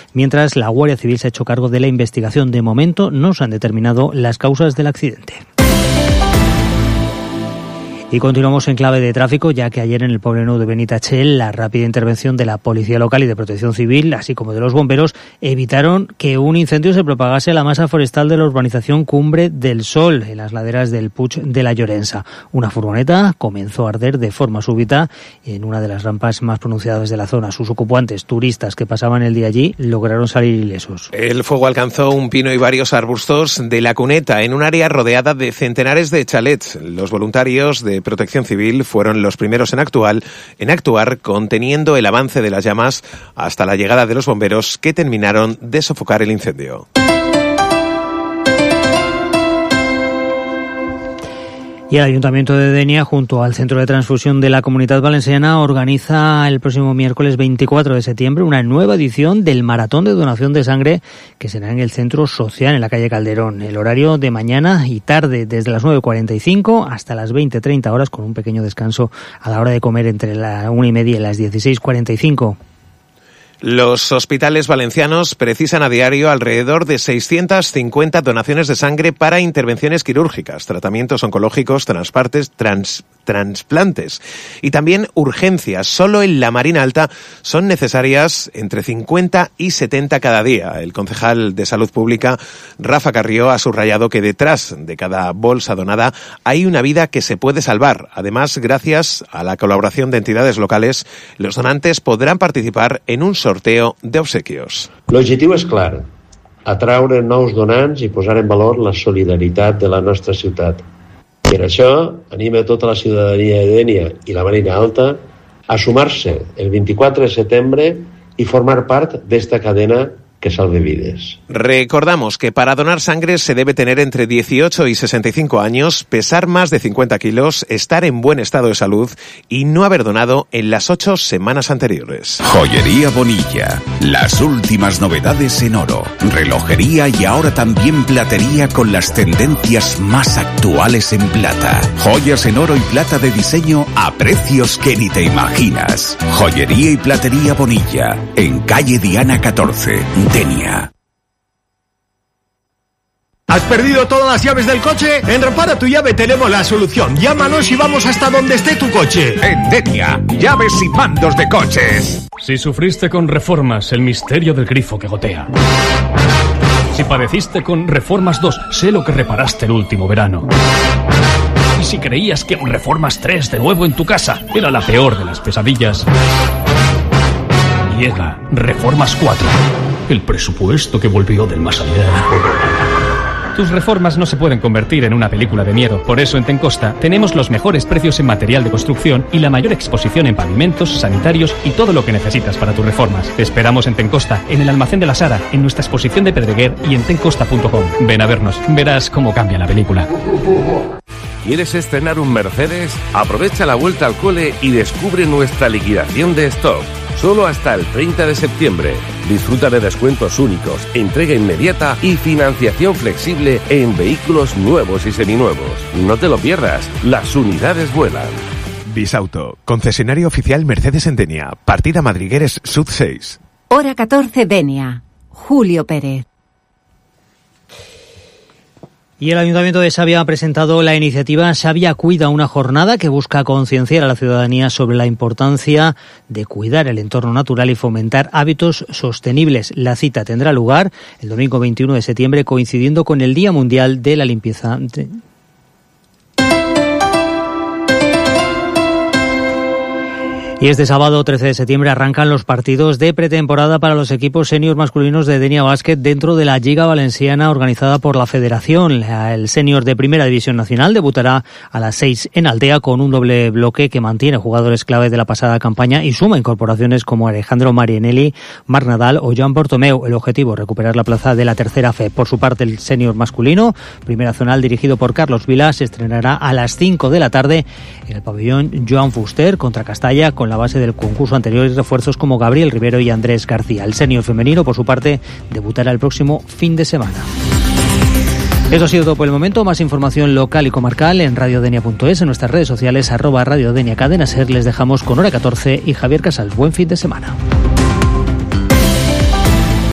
mientras la Guardia Civil se ha hecho cargo de la investigación. De momento no se han determinado las causas del accidente. Y continuamos en clave de tráfico, ya que ayer en el poblado de Benitachell la rápida intervención de la Policía Local y de Protección Civil, así como de los bomberos, evitaron que un incendio se propagase a la masa forestal de la urbanización Cumbre del Sol, en las laderas del Puig de la Llorença. Una furgoneta comenzó a arder de forma súbita en una de las rampas más pronunciadas de la zona. Sus ocupantes, turistas que pasaban el día allí, lograron salir ilesos. El fuego alcanzó un pino y varios arbustos de la cuneta en un área rodeada de centenares de chalets. Los voluntarios de Protección Civil fueron los primeros en actuar conteniendo el avance de las llamas hasta la llegada de los bomberos, que terminaron de sofocar el incendio. Y el Ayuntamiento de Denia, junto al Centro de Transfusión de la Comunitat Valenciana, organiza el próximo miércoles 24 de septiembre una nueva edición del Maratón de Donación de Sangre, que será en el Centro Social, en la calle Calderón. El horario de mañana y tarde, desde las 9:45 hasta las 20:30 horas, con un pequeño descanso a la hora de comer entre la 1:30 y las 16:45. Los hospitales valencianos precisan a diario alrededor de 650 donaciones de sangre para intervenciones quirúrgicas, tratamientos oncológicos, trasplantes y también urgencias. Solo en la Marina Alta son necesarias entre 50 y 70 cada día. El concejal de Salud Pública, Rafa Carrió, ha subrayado que detrás de cada bolsa donada hay una vida que se puede salvar. Además, gracias a la colaboración de entidades locales, los donantes podrán participar en un sorteo de obsequios. L'objectiu és clar, atraure nous donants i posar en valor la solidaritat de la nostra ciutat. Per això, anima a tota la ciutadania de Denia i la Marina Alta a sumar-se el 24 de setembre i formar part d'esta cadena que salve vides. Recordamos que para donar sangre se debe tener entre 18 y 65 años, pesar más de 50 kilos, estar en buen estado de salud y no haber donado en las 8 semanas anteriores. Joyería Bonilla, las últimas novedades en oro, relojería y ahora también platería con las tendencias más actuales en plata. Joyas en oro y plata de diseño a precios que ni te imaginas. Joyería y platería Bonilla, en calle Diana 14. Denia. ¿Has perdido todas las llaves del coche? En Repara tu Llave tenemos la solución. Llámanos y vamos hasta donde esté tu coche. En Denia, llaves y mandos de coches. Si sufriste con Reformas, el misterio del grifo que gotea. Si padeciste con Reformas 2, sé lo que reparaste el último verano. Y si creías que Reformas 3 de nuevo en tu casa era la peor de las pesadillas, llega Reformas 4. El presupuesto que volvió del más allá. Tus reformas no se pueden convertir en una película de miedo. Por eso en Tencosta tenemos los mejores precios en material de construcción y la mayor exposición en pavimentos, sanitarios y todo lo que necesitas para tus reformas. Te esperamos en Tencosta, en el almacén de la Sara, en nuestra exposición de Pedreguer y en tencosta.com. Ven a vernos, verás cómo cambia la película. ¿Quieres estrenar un Mercedes? Aprovecha la vuelta al cole y descubre nuestra liquidación de stock. Solo hasta el 30 de septiembre. Disfruta de descuentos únicos, entrega inmediata y financiación flexible en vehículos nuevos y seminuevos. No te lo pierdas, las unidades vuelan. Bisauto, concesionario oficial Mercedes en Denia, partida Madrigueres Sud 6. Hora 14 Denia. Julio Pérez. Y el Ayuntamiento de Xàbia ha presentado la iniciativa Xàbia Cuida, una jornada que busca concienciar a la ciudadanía sobre la importancia de cuidar el entorno natural y fomentar hábitos sostenibles. La cita tendrá lugar el domingo 21 de septiembre, coincidiendo con el Día Mundial de la Limpieza. Y este sábado 13 de septiembre arrancan los partidos de pretemporada para los equipos senior masculinos de Denia Básquet dentro de la Lliga Valenciana organizada por la Federación. El senior de Primera División Nacional debutará a las 6 en Aldea con un doble bloque que mantiene jugadores claves de la pasada campaña y suma incorporaciones como Alejandro Marianelli, Marc Nadal o Joan Portomeu. El objetivo, recuperar la plaza de la tercera fe. Por su parte, el senior masculino, Primera Zonal, dirigido por Carlos Vila, se estrenará a las 5 de la tarde en el pabellón Joan Fuster contra Castalla, con la base del concurso anterior y refuerzos como Gabriel Rivero y Andrés García. El senior femenino, por su parte, debutará el próximo fin de semana. Eso ha sido todo por el momento. Más información local y comarcal en radiodenia.es, en nuestras redes sociales @radiodenia Cadena Ser. Les dejamos con Hora 14 y Javier Casals. Buen fin de semana.